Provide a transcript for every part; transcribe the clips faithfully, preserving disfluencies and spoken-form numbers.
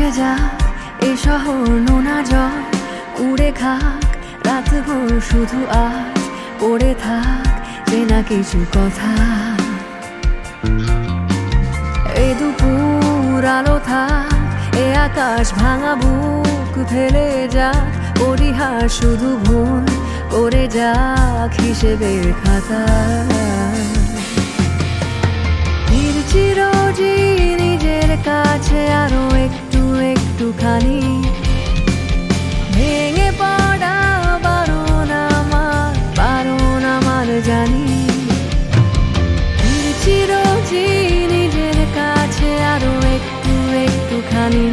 ভেসে যাক এ শহর নোনা জল, উড়ে খাক রাতভর শুধু আজ, পড়ে থাক চেনা কিছু কথা। এই দুপুর আলো থাক, এ আকাশ ভাঙা বুক ফেলে যাক, পরিহার শুধু ভুল করে যাক হিসেবের খাতা। ফিরছি রোজই নিজের কাছে আরো একটু একটুখানি, ভেঙে পড়া বারণ আমার, বারণ আমার জানি। ফিরছি রোজই নিজের কাছে আরো একটু একটুখানি,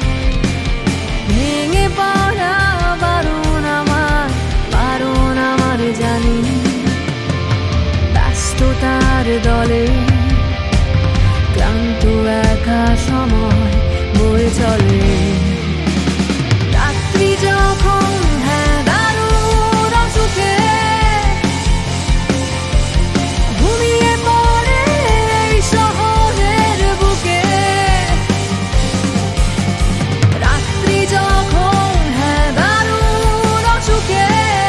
ভেঙে পড়া বারণ আমার, বারণ আমার জানি। ব্যস্ততার দলে ক্লান্ত একা সময় বয়ে চলে। রাত্রি যখন হ্যাঁ দারুণ অসুখে ঘুমিয়ে পড়ে এই শহরের বুকে, রাত্রি যখন হ্যাঁ দারুণ অসুখে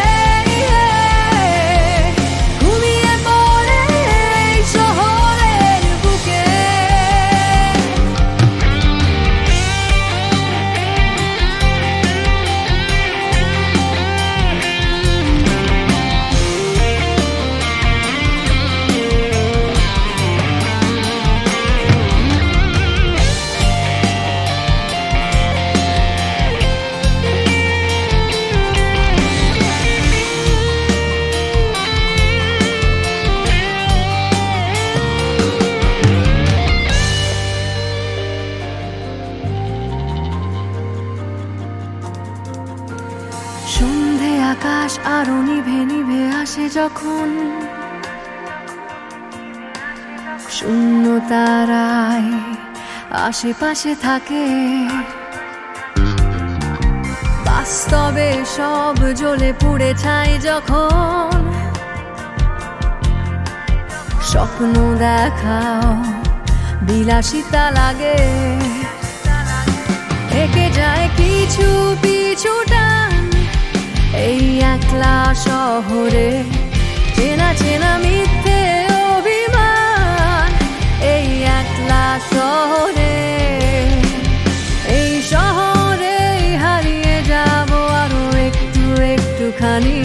ঘুমিয়ে পড়ে এই শহরের বুকে। সন্ধে আকাশ আরো নিভে নিভে আসে যখন, শূন্য তারায় আশেপাশে থাকে, বাস্তবে সব জ্বলে পুড়ে ছাই যখন, স্বপ্ন দেখাও বিলাসিতা লাগে, থেকে যায় কিছু পিছু টান এই একলা শহরে, চেনা চেনা মিথ্যে অভিমান এই একলা শহরে। এই শহরে হারিয়ে যাব আরো একটু একটুখানি,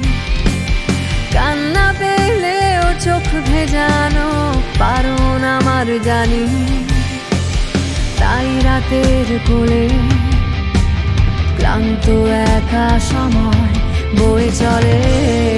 কান্না পেলেও চোখ ভেজানো বারণ আমার জানি। তাই রাতের কোলে ক্লান্ত একা সময় বয়ে চলে।